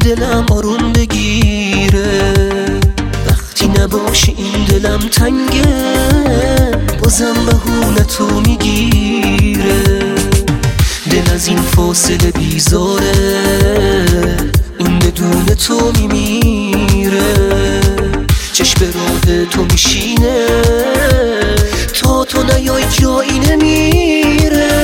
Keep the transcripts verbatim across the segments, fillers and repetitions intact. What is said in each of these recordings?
دلم آروم بگیره، وقتی نباشی این دلم تنگه، بازم بهونتو میگیره. دل از این فاصله بیزاره، این بدون تو میمیره. چشم به راه تو میشینه، تا تو نیای جایی نمیره.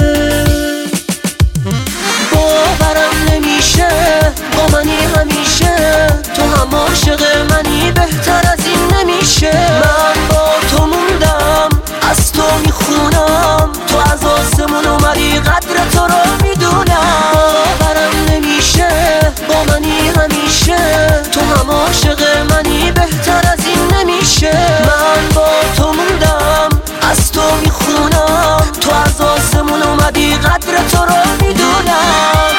باورم نمیشه با منی همیشه، تو هم عاشق منی، بهتر از این نمیشه. من با تو موندم، از تو میخونم، تو از آسمون اومدی، قدر تو رو میدونم. باورم نمیشه با منی همیشه، تو هم عاشق منی، بهتر از این نمیشه. من با تو موندم، از تو میخونم، تو از آسمون اومدی، قدر تو رو میدونم.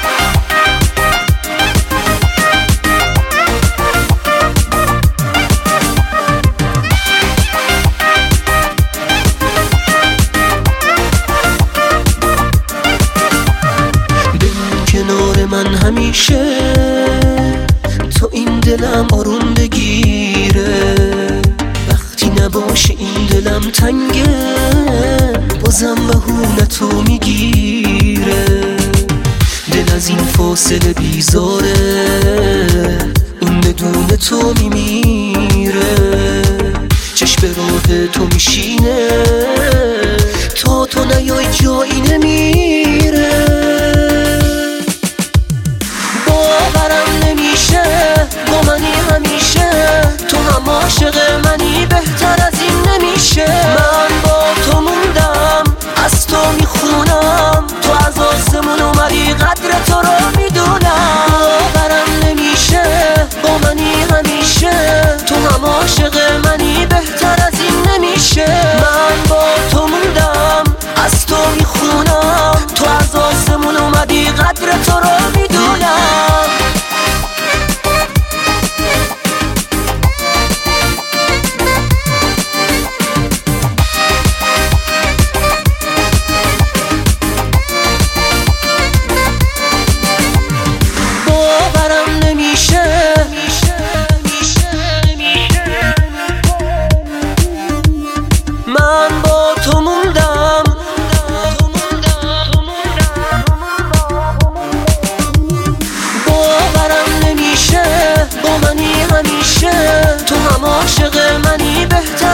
کنار من همیشه، تو این دلم آروم بگیره. وقتی نباشی این دلم تنگه، بازم بهونتو میگیره. دل از این فاصله بیزاره، این بدون تو میمیره. چشم به راه تو میشینه، تا تو نیای جایی نمیره. باورم نمیشه با منی همیشه، تو هم عاشق منی، بهتر از این نمیشه. من با تو موندم، از تو میخونم، تو از آسمون اومدی، قدر تو رو میدونم. باورم نمیشه با منی همیشه، تو هم عاشق منی، بهتر از این نمیشه. من با تو موندم، از تو میخونم، تو از آسمون اومدی، قدر تو رو میدونم. من با تو موندم، باورم نمیشه با منی همیشه، تو هم عاشق منی، بهتر